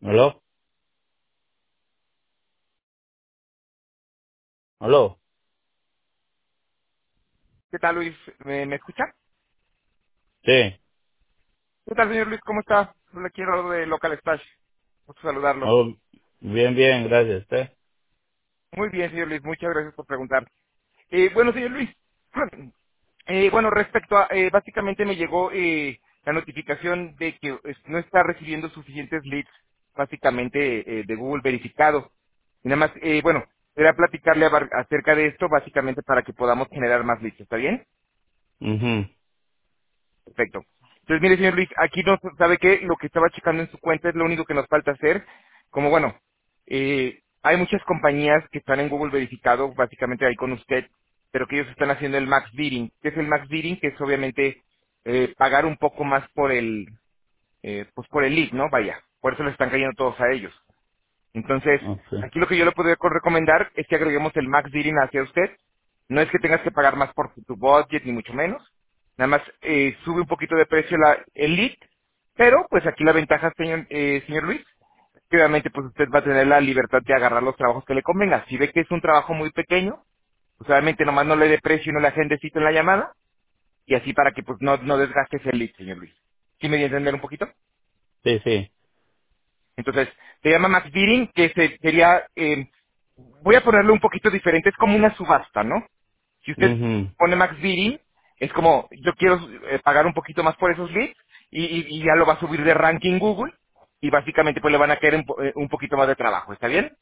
¿Aló? ¿Aló? ¿Qué tal, Luis? ¿Me escucha? Sí. ¿Qué tal, señor Luis? ¿Cómo está? Le quiero de Local Stash. Gusto saludarlo. Oh, bien, bien, gracias. ¿Usted? Muy bien, señor Luis. Muchas gracias por preguntar. Bueno, señor Luis. Bueno, respecto a, básicamente me llegó la notificación de que no está recibiendo suficientes leads, básicamente, de Google verificado. Y nada más, bueno, quería platicarle acerca de esto, básicamente para que podamos generar más leads. ¿Está bien? Mhm. Perfecto. Entonces, mire, señor Luis, aquí no sabe que lo que estaba checando en su cuenta es lo único que nos falta hacer. Como bueno, hay muchas compañías que están en Google verificado, básicamente ahí con usted, pero que ellos están haciendo el max bidding. ¿Qué es el max bidding? Que es obviamente pagar un poco más por pues por el lead, ¿no? Vaya, por eso le están cayendo todos a ellos. Entonces, Okay. aquí lo que yo le podría recomendar es que agreguemos el max bidding hacia usted. No es que tengas que pagar más por tu budget, ni mucho menos. Nada más sube un poquito de precio el lead, pero pues aquí la ventaja, señor Luis, que obviamente pues usted va a tener la libertad de agarrar los trabajos que le convenga. Si ve que es un trabajo muy pequeño, pues obviamente nomás no le dé precio y no le agendecito en la llamada, y así para que pues no desgastes el lead, señor Luis. ¿Sí me dio a entender un poquito? Sí, sí. Entonces, se llama max bidding, que sería, voy a ponerlo un poquito diferente, es como una subasta, ¿no? Si usted Mhm. pone max bidding, es como, yo quiero pagar un poquito más por esos leads, y ya lo va a subir de ranking Google, y básicamente pues le van a caer un poquito más de trabajo, ¿está bien?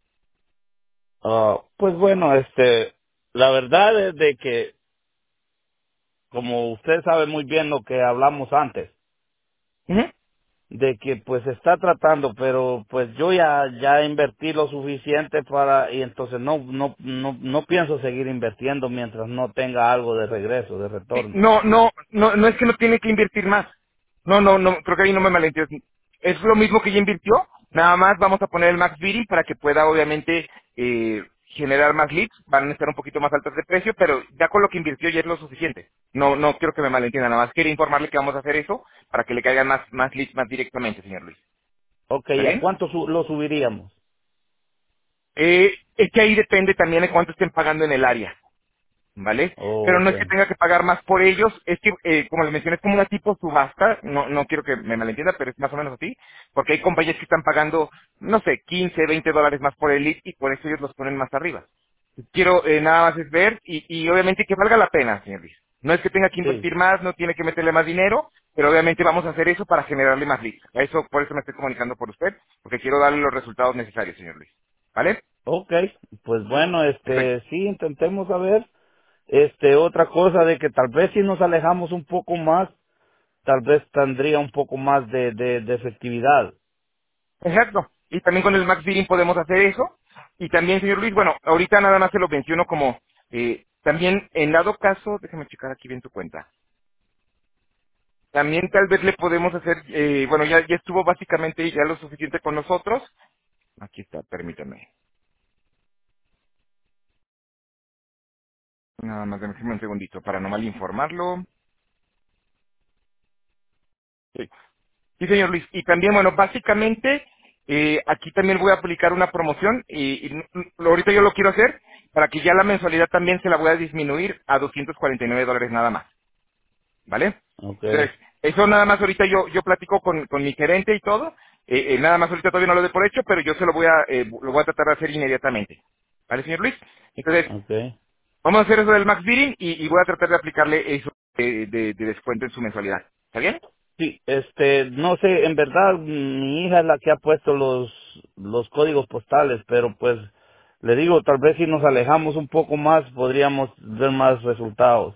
Pues bueno, la verdad es de que, como usted sabe muy bien lo que hablamos antes, Ujú. de que pues se está tratando, pero pues yo ya invertí lo suficiente y entonces no pienso seguir invirtiendo mientras no tenga algo de regreso, de Sí, retorno. no es que no tiene que invertir más. No, creo que ahí no me malentiendes. Es lo mismo que ya invirtió, nada más vamos a poner el max bidding para que pueda obviamente generar más leads, van a estar un poquito más altas de precio, pero ya con lo que invirtió ya es lo suficiente. No quiero que me malentienda, nada más quería informarle que vamos a hacer eso para que le caigan más leads más directamente, señor Luis. Ok, ¿Está ¿a bien? cuánto lo subiríamos? Es que ahí depende también de cuánto estén pagando en el área. ¿Vale? Oh, Pero no ok. es que tenga que pagar más por ellos, es que, como les mencioné, es como una tipo subasta, no quiero que me malentienda, pero es más o menos así, porque hay compañías que están pagando, no sé, 15, 20 dólares más por el lead y por eso ellos los ponen más arriba. Quiero nada más es ver y obviamente que valga la pena, señor Luis. No es que tenga que Sí. invertir más, no tiene que meterle más dinero, pero obviamente vamos a hacer eso para generarle más leads. Por eso me estoy comunicando por usted, porque quiero darle los resultados necesarios, señor Luis. ¿Vale? Ok, pues bueno, Perfecto. sí, intentemos a ver, otra cosa de que tal vez si nos alejamos un poco más, tal vez tendría un poco más de efectividad. Exacto. Y también con el Max Bidding podemos hacer eso. Y también, señor Luis, bueno, ahorita nada más se lo menciono como, también en dado caso, déjame checar aquí bien tu cuenta. También tal vez le podemos hacer, bueno, ya estuvo básicamente ya lo suficiente con nosotros. Aquí está, permítame. Nada más, déjame un segundito para no mal informarlo. Sí. Sí, señor Luis. Y también, bueno, básicamente, aquí también voy a aplicar una promoción ahorita yo lo quiero hacer para que ya la mensualidad también se la voy a disminuir a $249 nada más, ¿vale? Ok, Entonces, eso nada más ahorita yo platico con mi gerente y todo, nada más ahorita todavía no lo doy por hecho, pero yo se lo voy a tratar de hacer inmediatamente, ¿vale, señor Luis? Entonces, ok. vamos a hacer eso del max bidding y voy a tratar de aplicarle eso de descuento en su mensualidad, ¿está bien? Sí, no sé, en verdad mi hija es la que ha puesto los códigos postales, pero pues le digo, tal vez si nos alejamos un poco más podríamos ver más resultados.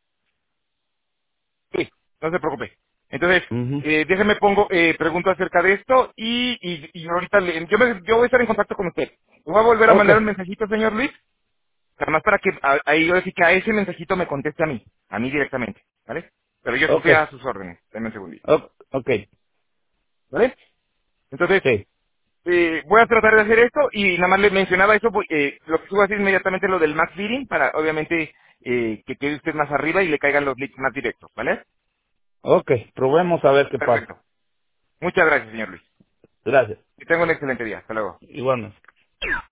Sí, no se preocupe. Entonces, Mhm. pregunto acerca de esto y ahorita yo voy a estar en contacto con usted. Le voy a volver a mandar Okay, un mensajito, señor Luis, además para que ahí yo decir que a ese mensajito me conteste a mí directamente, ¿vale? Pero yo estoy okay, a sus órdenes, denme un segundito, okay, ¿vale? Entonces, sí, voy a tratar de hacer esto y nada más le mencionaba eso, lo que subo a hacer inmediatamente lo del max bidding para obviamente que quede usted más arriba y le caigan los leads más directos, ¿vale? okay, probemos a ver qué pasa. Perfecto. Muchas gracias, señor Luis. Gracias. Que tenga un excelente día. Hasta luego. Igualmente.